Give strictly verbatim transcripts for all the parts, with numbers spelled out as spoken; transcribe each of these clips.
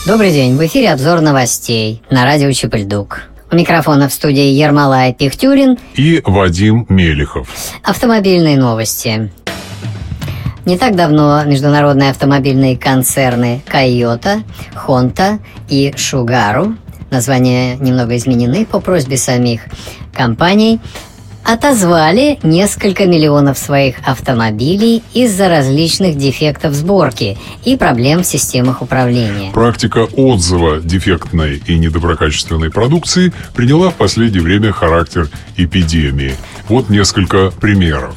Добрый день, в эфире обзор новостей на радио Чепыльдук. У микрофона в студии Ермолай Пихтюрин и Вадим Мелихов. Автомобильные новости. Не так давно международные автомобильные концерны Toyota, Honda и Subaru, названия немного изменены по просьбе самих компаний, отозвали несколько миллионов своих автомобилей из-за различных дефектов сборки и проблем в системах управления. Практика отзыва дефектной и недоброкачественной продукции приняла в последнее время характер эпидемии. Вот несколько примеров.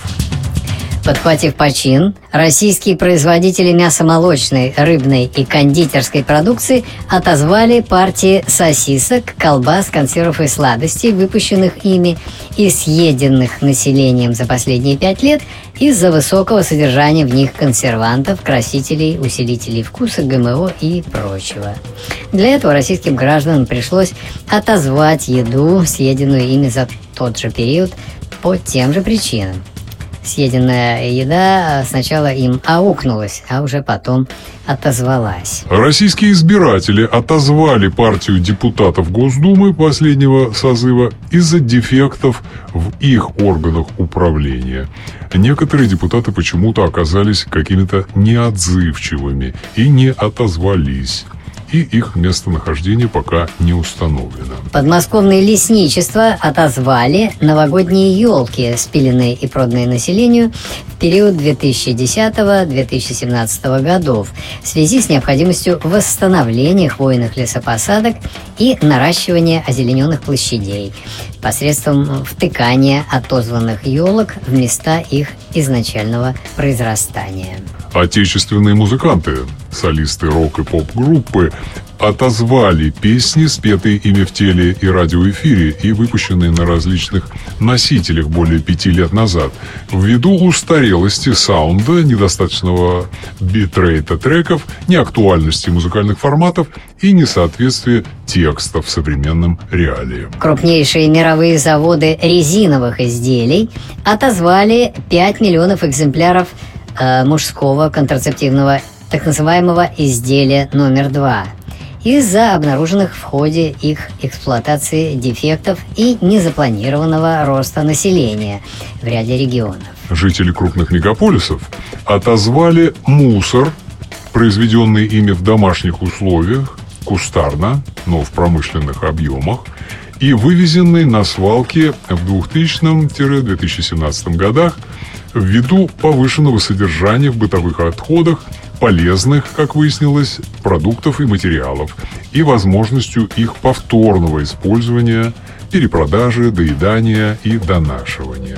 Подхватив почин, российские производители мясомолочной, рыбной и кондитерской продукции отозвали партии сосисок, колбас, консервов и сладостей, выпущенных ими и съеденных населением за последние пять лет из-за высокого содержания в них консервантов, красителей, усилителей вкуса, ГМО и прочего. Для этого российским гражданам пришлось отозвать еду, съеденную ими за тот же период, по тем же причинам. Съеденная еда сначала им аукнулась, а уже потом отозвалась. Российские избиратели отозвали партию депутатов Госдумы последнего созыва из-за дефектов в их органах управления. Некоторые депутаты почему-то оказались какими-то неотзывчивыми и не отозвались. И их местонахождение пока не установлено. Подмосковное лесничество отозвали новогодние елки, спиленные и проданные населению в период две тысячи десятого - две тысячи семнадцатого годов в связи с необходимостью восстановления хвойных лесопосадок и наращивания озелененных площадей посредством втыкания отозванных елок в места их изначального произрастания. Отечественные музыканты, солисты рок- и поп-группы, отозвали песни, спетые ими в теле- и радиоэфире и выпущенные на различных носителях более пяти лет назад, ввиду устарелости саунда, недостаточного битрейта треков, неактуальности музыкальных форматов и несоответствия текстов современным реалиям. Крупнейшие мировые заводы резиновых изделий отозвали пять миллионов экземпляров э, мужского контрацептивного так называемого изделия номер два из-за обнаруженных в ходе их эксплуатации дефектов и незапланированного роста населения в ряде регионов. Жители крупных мегаполисов отозвали мусор, произведенный ими в домашних условиях, кустарно, но в промышленных объемах, и вывезенный на свалки в двухтысячном — две тысячи семнадцатом годах ввиду повышенного содержания в бытовых отходах полезных, как выяснилось, продуктов и материалов и возможностью их повторного использования, перепродажи, доедания и донашивания.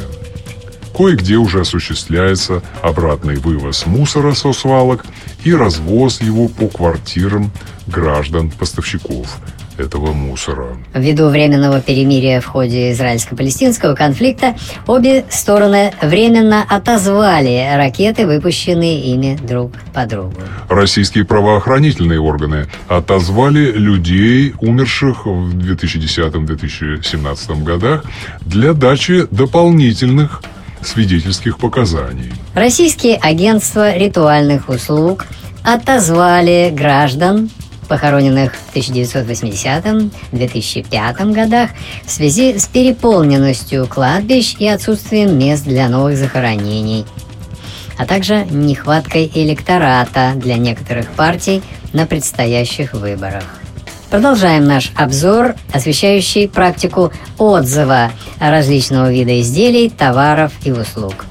Кое-где уже осуществляется обратный вывоз мусора со свалок и развоз его по квартирам граждан-поставщиков этого мусора. Ввиду временного перемирия в ходе израильско-палестинского конфликта обе стороны временно отозвали ракеты, выпущенные ими друг по другу. Российские правоохранительные органы отозвали людей, умерших в две тысячи десятом — две тысячи семнадцатом годах, для дачи дополнительных свидетельских показаний. Российские агентства ритуальных услуг отозвали граждан, похороненных в тысяча девятьсот восьмидесятом — две тысячи пятом годах в связи с переполненностью кладбищ и отсутствием мест для новых захоронений, а также нехваткой электората для некоторых партий на предстоящих выборах. Продолжаем наш обзор, освещающий практику отзыва различного вида изделий, товаров и услуг.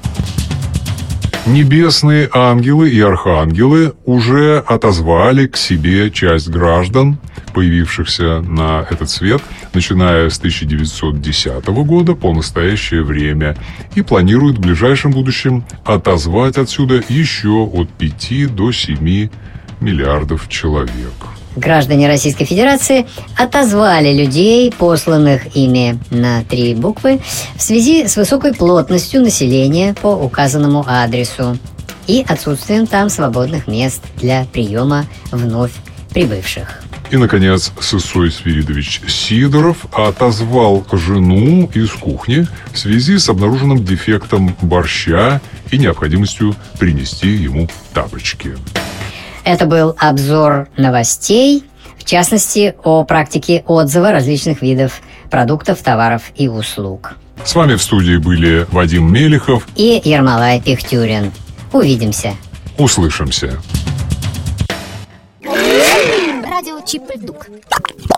Небесные ангелы и архангелы уже отозвали к себе часть граждан, появившихся на этот свет, начиная с тысяча девятьсот десятого года по настоящее время, и планируют в ближайшем будущем отозвать отсюда еще от пяти до семи миллиардов человек. Граждане Российской Федерации отозвали людей, посланных ими на три буквы, в связи с высокой плотностью населения по указанному адресу и отсутствием там свободных мест для приема вновь прибывших. И, наконец, Сысой Свиридович Сидоров отозвал жену из кухни в связи с обнаруженным дефектом борща и необходимостью принести ему тапочки. Это был обзор новостей в В частности, о практике отзыва различных видов продуктов, товаров и услуг. С вами в студии были Вадим Мелехов и Ермолай Пихтюрин. Увидимся. Услышимся. Радио Чип и Дук.